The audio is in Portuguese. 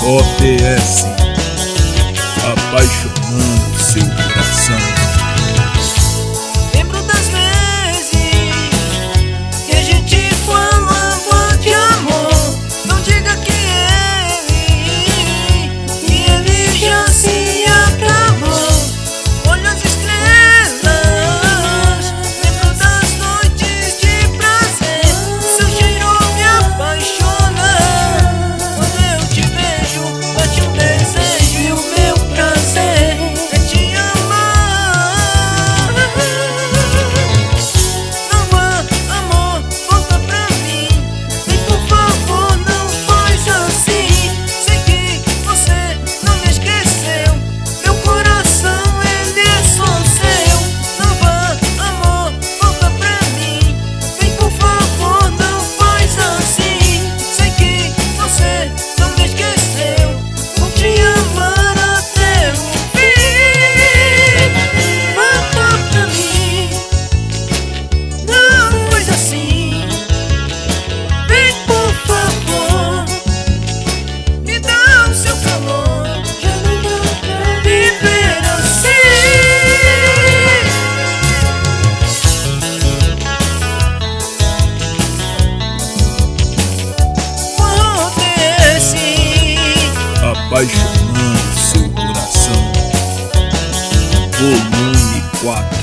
ODS, apaixonando seu coração. Lembro das vezes que a gente falava de amor. Não diga que ele já se acabou. Olha as estrelas, lembro das noites de prazer. Seu cheiro me apaixona. Quando eu te vejo, bate um desejo e o meu prazer é te amar. Não vá, amor, volta pra mim. Vem, por favor, não faz assim. Sei que você não me esqueceu. Meu coração, ele é só seu. Não vá, amor, volta pra mim. Vem, por favor, não faz assim. Sei que você não me esqueceu. Vou te amar até o fim. Volta pra mim. Não faz assim. Vem, por favor, me dá o seu calor. Já não dá pra viver assim. Apaixonando seu coração. Volume 4.